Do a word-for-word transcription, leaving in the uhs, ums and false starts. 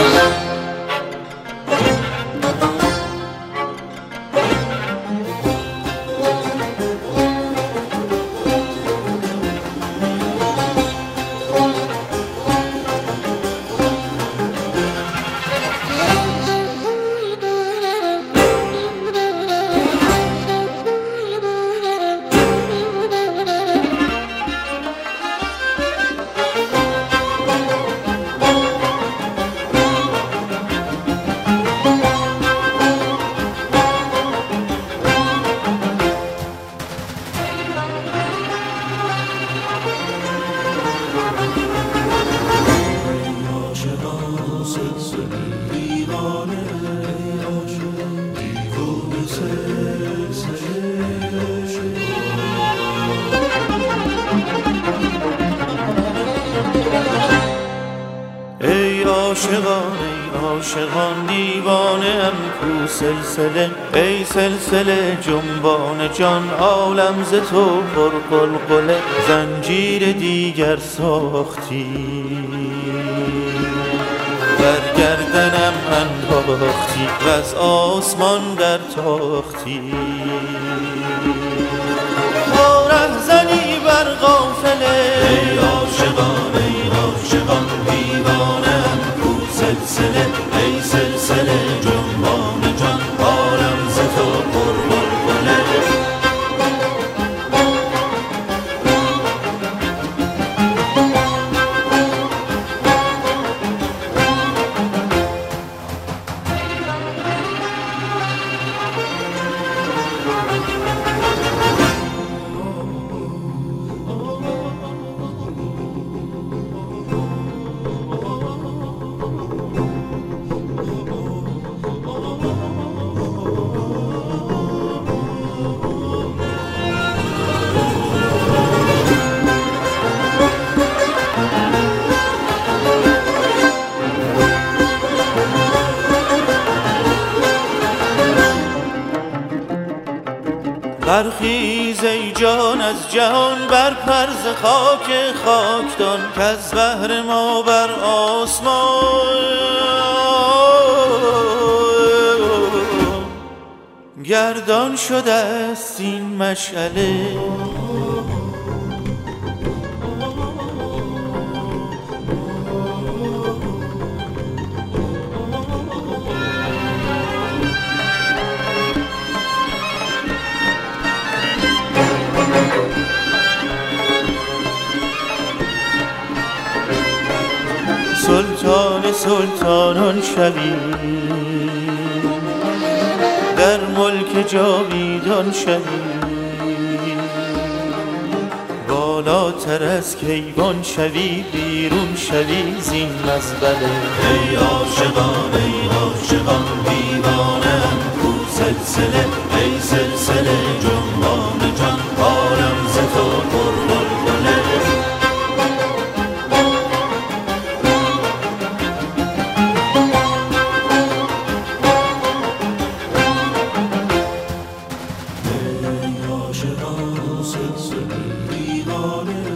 ای عاشقان ای عاشقان دیوانه ام کو سلسله، ای سلسله جنبان جان عالم ز تو پر قلقله، زنجیر دیگر ساختی بر گردنم انداختی و از آسمان در تاختی. با رهزنی بر قافله ای عاشقان ای عاشقان دیوانم کو سلسله، ای سلسله جنبان جان عالم ز تو پر قلقله. برخیز ای جان از جهان بر پرز خاک خاکدان، که از بحر ما بر آسمان گردان شده است این مشعله. سلطان سلطانان شوی در ملک جاویدان شوی، بالاتر از کیوان شوی بیرون شوی زین مزبله. ای عاشقان ای عاشقان دیوانم کو سلسله، ای سلسله جنبان جان عالم ز تو پر قلقله. عاشقان سلسله دیوانه